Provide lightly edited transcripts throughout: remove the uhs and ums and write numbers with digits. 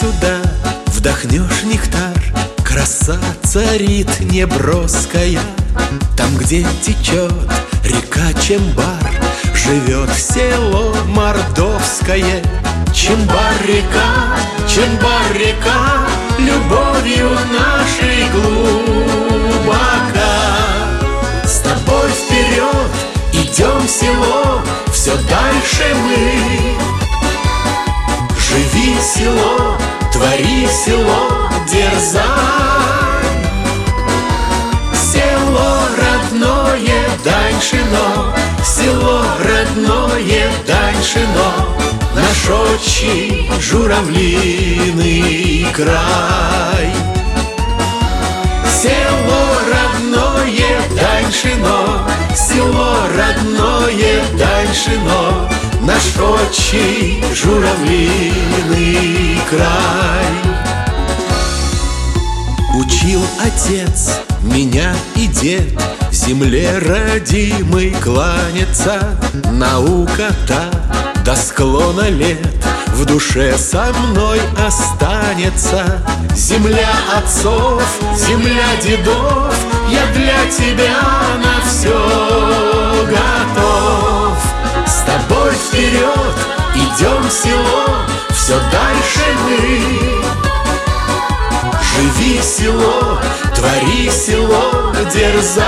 сюда, вдохнешь нектар, краса царит неброская. Там, где течет река Чембар, живет село Мордовское. Чембар-река, любовью нашей глубока. С тобой вперед идем в село, все дальше мы. Живи село, твори село, дерзай. Село родное Даньшино, село родное Даньшино, наш отчий журавлиный край. Село родное Даньшино, село родное Даньшино, наш отчий журавлиный край. Учил отец меня и дед земле родимой кланяться. Наука та до склона лет в душе со мной останется. Земля отцов, земля дедов, я для тебя на все готов. С тобой вперед идем в село, все дальше мы. Живи село, твори село, дерзай.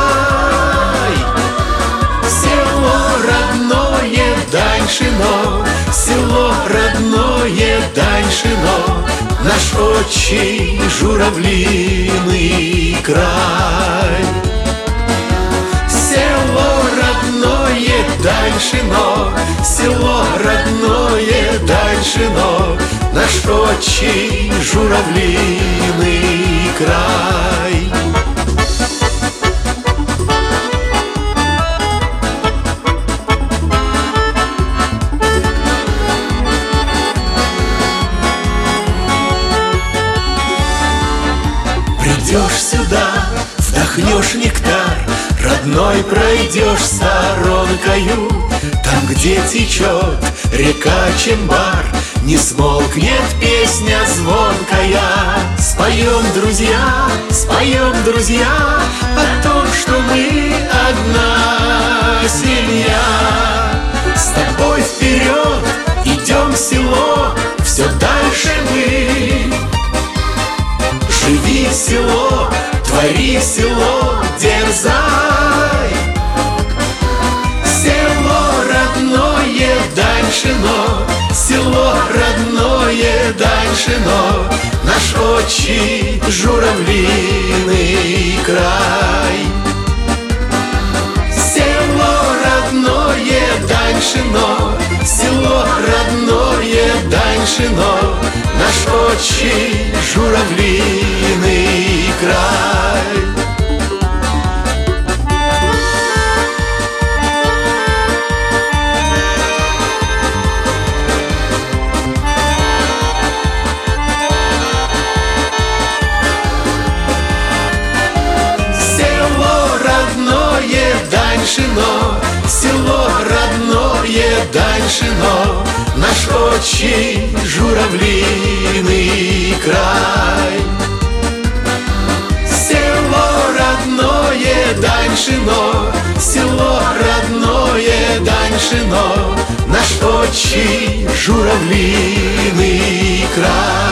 Село родное Даньшино, село родное Даньшино, наш отчий журавлиный край. Село родное Даньшино, село родное Даньшино, наш отчий журавлиный край. Придешь сюда, вдохнешь нектар, родной пройдешь сторонкою. Там, где течет река Чембар, не смолкнет песня звонкая. Споем, друзья, о том, что мы одна семья. С тобой вперед идем в село, все дальше мы. Живи село, твори село, дерзай. Село родное Даньшино, село родное Даньшино, наш отчий журавлиный край. Село родное Даньшино, село родное Даньшино, наш отчий журавлиный край. Село родное Даньшино, наш отчий журавлиный край. Село родное Даньшино, село родное Даньшино, наш отчий журавлиный край.